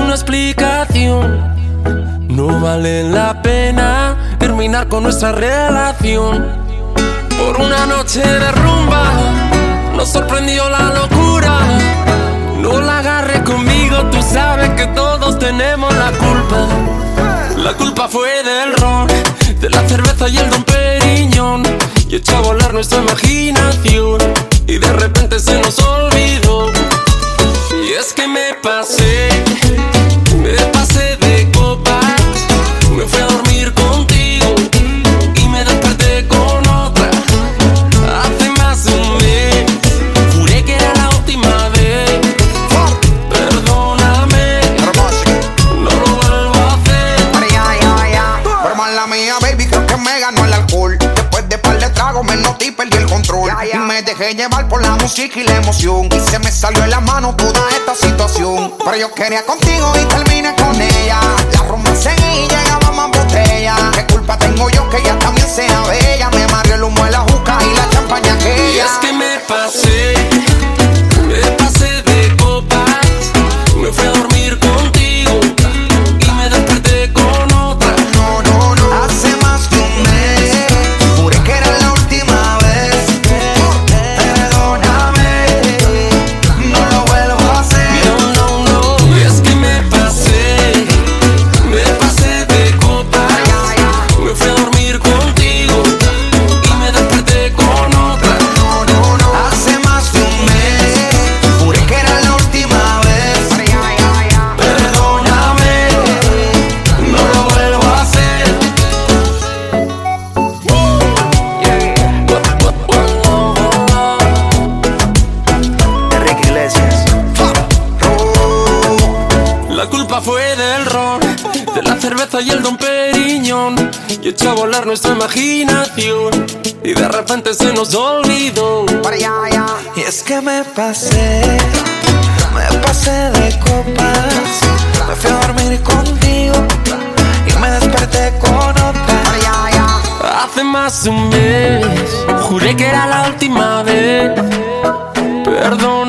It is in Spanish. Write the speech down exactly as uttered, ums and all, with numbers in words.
una explicación. No vale la pena terminar con nuestra relación. Por una noche de rumba nos sorprendió la locura. No la agarres conmigo, tú sabes que todos tenemos la culpa. La culpa fue del ron, de la cerveza y el Dom Periñón, y echó a volar nuestra imaginación, y de repente se nos olvidó. Y es que me pasé, me pasé de copas, me fui a dormir contigo y me desperté con otra. Hace más de un mes, juré que era la última vez. Perdóname, no lo vuelvo a hacer. Pero mala mía, baby, creo que me ganó el alcohol. Después de par de tragos me noté y perdí el control. Y me dejé llevar por la música y la emoción, y se me salió de la mano toda esta situación. Pero yo quería contigo y terminé con ella. La rumba seguía y llegaba más botella. ¿Qué culpa tengo yo que ella también sea bella? Me mareó el humo de la juca y la champaña aquella. Y es que me pasé, me pasé de copas, me fui a dormir contigo y me desperté con otra. No, no, no, hace más de un mes, juré que era la última vez. Perdóname, no lo vuelvo a hacer. No, no, no. Y es que me pasé, me pasé de copas, me fui a dormir contigo y me desperté con otra. No, no, no, hace más de un mes, juré que era la última vez. Perdóname, no lo vuelvo a hacer. Enrique Iglesias. La culpa fue del ron, de la cerveza y el Dom Periñón, y echó a volar nuestra imaginación, y de repente se nos olvidó. Y es que me pasé, me pasé de copas, me fui a dormir contigo y me desperté con otra. Hace más de un mes, juré que era la última vez. Perdón.